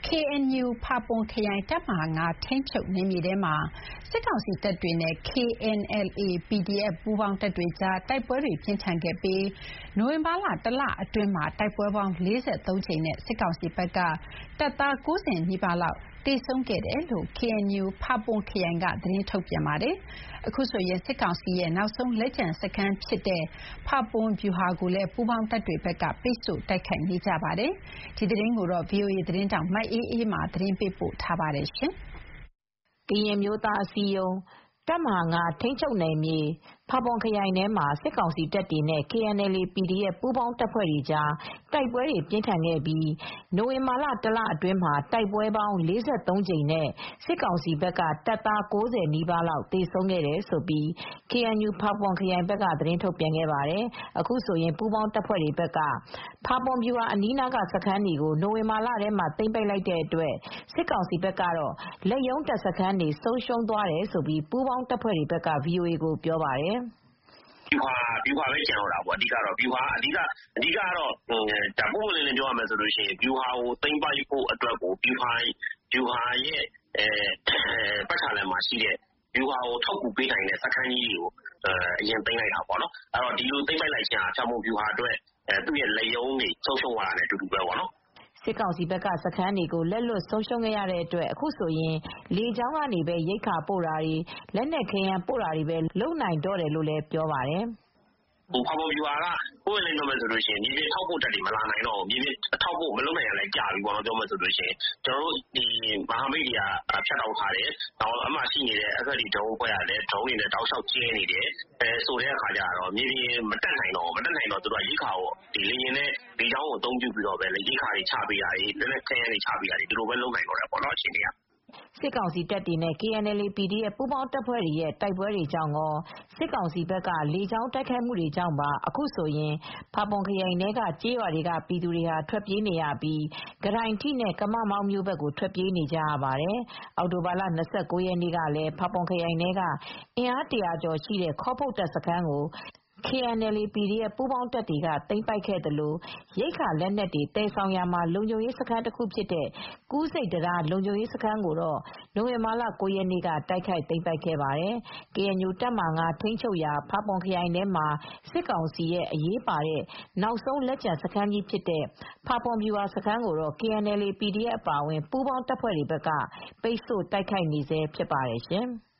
KNU ဖာပွန်ခရိုင်တပ်မဟာ 5 ထိန်းချုပ်နယ်မြေထဲမှာစစ်ကောင်စီတပ်တွေနဲ့ KNLA /PDF ပူးပေါင်းတပ်တွေကြားတိုက်ပွဲတွေပြင်းထန်ခဲ့ပြီးနိုဝင်ဘာလ တလအတွင်းမှာတိုက်ပွဲပေါင်း 43 ကြိမ်နဲ့စစ်ကောင်စီဘက်ကတပ်သား 90 နီးပါးလောက်သေဆုံးခဲ့တယ်လို့ KNU ဖာပွန်ခရိုင်ကသတင်းထုတ်ပြန်ပါတယ်။အခုဆိုရင်စစ်ကောင်စီရဲ့နောက်ဆုံးလက်ကျန်စခန်းဖြစ်တဲ့ဖာပွန်ဗျူဟာကိုလည်းပူးပေါင်းတပ်တွေဘက်ကပိတ်ဆို့တိုက်ခိုက်နေကြပါတယ်။ဒီသတင်းကို VOA သတင်းထောက်မအေးအေးမာသတင်းပေးပို့ထားပါတယ်။ကရင်အမျိုးသားအစည်းအရုံးတပ်မဟာ 5 ထိန်းချုပ်နယ်မြေဖာပွန်ခရိုင်ထဲမှာစစ်ကောင်စီတပ်တွေနဲ့ KNLA /PDF ပူးပေါင်းတပ်ဖွဲ့တွေကြားတိုက်ပွဲတွေပြင်းထန်ခဲ့ပြီးနိုဝင်ဘာလ တလအတွင်းမှာတိုက်ပွဲပေါင်း 43 ကြိမ်နဲ့စစ်ကောင်စီဘက်ကတပ်သား 90 နီးပါးလောက်သေဆုံးခဲ့တယ်လို့ KNU ဖာပွန်ခရိုင်ဘက်ကသတင်းထုတ်ပြန်ခဲ့ပါတယ်။ အခုဆိုရင်ပူးပေါင်းတပ်ဖွဲ့တွေဘက်ကဖာပွန်ဗျူဟာအနီးနားကစခန်းတွေကိုနိုဝင်ဘာလထဲမှာသိမ်းပိုက်လိုက်တဲ့အတွက်စစ်ကောင်စီဘက်ကတော့လက်ရုံးတပ်စခန်းတွေဆုံးရှုံးသွားတယ်လို့ပူးပေါင်းတပ်ဖွဲ့တွေဘက်က VOA ကိုပြောပါတယ်။ "ဗျူဟာပဲကျန်တော့တာပေါ့အဓိကတော့ပွင့်ပွင့်လင်းလင်းပြောရမယ်ဆိုရင်ဗျူဟာကိုသိမ်းပိုက်ဖို့အတွက်ကိုဗျူဟာရဲ့ပတ်ချာလည်မှာရှိတဲ့ဗျူဟာကိုထောက်ကူပေးနိုင်တဲ့စခန်းကြီးတွေကိုအရင်သိမ်းလိုက်တာပေါ့နော်ဒီလိုသိမ်းပိုက်လိုက်ခြင်းဟာဖျောက်မှုဗျူဟာအတွက်သူ့ရဲ့လက်ရုံးတွေဆုံးရှုံးသွားတာနဲ့အတူတူပဲပေါ့နော်စစ်ကောင်စီဘက်ကစခန်းတွေကိုလက်လွတ်ဆုံးရှုံးခဲ့ရတဲ့အတွက်အခုဆိုရင်လေကြောင်းကနေပဲရိက္ခာပို့တာတွေလက်နက်ခဲယမ်းပို့တာတွေပဲလုပ်နိုင်တော့တယ်လို့လည်းပြောပါတယ်။ "ဖာပွန်ဗျူဟာကပွင့်ပွင့်လင်းလင်းပြောမယ်ဆိုရင်မြေပြင်ထောက်ပို့တပ်တွေမလာနိုင်တော့ဘူးမြေပြင်ထောက်ပို့မလုပ်နိုင်တာလည်းကြာပြီပေါ့နော်ပြောမယ်ဆိုရင်ကျနော်တို့မဟာမိတ်တွေကဖြတ်တောက်ထားတယ်အဲဒီမှာရှိနေတဲ့ FFT ဒရုန်းအဖွဲ့ကလည်းဒရုန်းတွေနဲ့တောက်လျှောက်ကြဲနေတယ်ဆိုတဲ့အခါကျတော့မြေပြင်မတက်နိုင်တော့သူတို့ကရိက္ခာကိုလေယာဉ်နဲ့လေကြောင်းကိုအသုံးပြုပြီးတော့ပဲရိက္ခာတွေချပေးတာတွေလက်နက်ခဲယမ်းတွေချပေးတာတွေဒီလိုပဲလုပ်နိုင်တော့တယ်ပေါ့နော်အခြေအနေကစစ်ကောင်စီတပ်တွေနဲ့ KNLA /PDF ပူးပေါင်းတပ်ဖွဲ့တွေရဲ့တိုက်ပွဲတွေကြောင့်ကောစစ်ကောင်စီဘက်ကလေကြောင်းတိုက်ခိုက်မှုတွေကြောင့်ပါအခုဆိုရင်ဖာပွန်ခရိုင်ထဲကကျေးရွာတွေကပြည်သူတွေထွက်ပြေးနေရပြီးကတိုင်ထိနဲ့ကမမောင်းမြို့ဘက်ကိုထွက်ပြေးနေကြရပါတယ်။အောက်တိုဘာလ ၂၉ ရက်နေ့ကလည်းဖာပွန်ခရိုင်ထဲကအင်အား 100 ကျော်ရှိတဲ့ခေါပုတ်တပ်စခန်းကိုKNLA /PDF ပူးပေါင်းတပ်တွေကသိမ်းပိုက်ခဲ့သလိုရိက္ခာလက်နက်တွေသယ်ဆောင်ရာမှာလုံခြုံရေးစခန်းတခုဖြစ်တဲ့ကူးဆိပ်တံတားလုံခြုံရေးစခန်းကိုတော့နိုဝင်ဘာလ 9 ရက်နေ့ကတိုက်ခိုက်သိမ်းပိုက်ခဲ့ပါတယ်။ KNU တပ်မဟာ 5 ထိန်းချုပ်ရာဖာပွန်ခရိုင်ထဲမှာစစ်ကောင်စီရဲ့အရေးပါတဲ့နောက်ဆုံးလက်ကျန်စခန်းကြီးဖြစ်တဲ့ဖာပွန်ဗျူဟာစခန်းကိုတော့KNLA /PDF အပါအဝင်ပူးပေါင်းတပ်ဖွဲ့တွေဘက်ကပိတ်ဆို့တိုက်ခိုက်နေဆဲဖြစ်ပါတယ်ရှင်။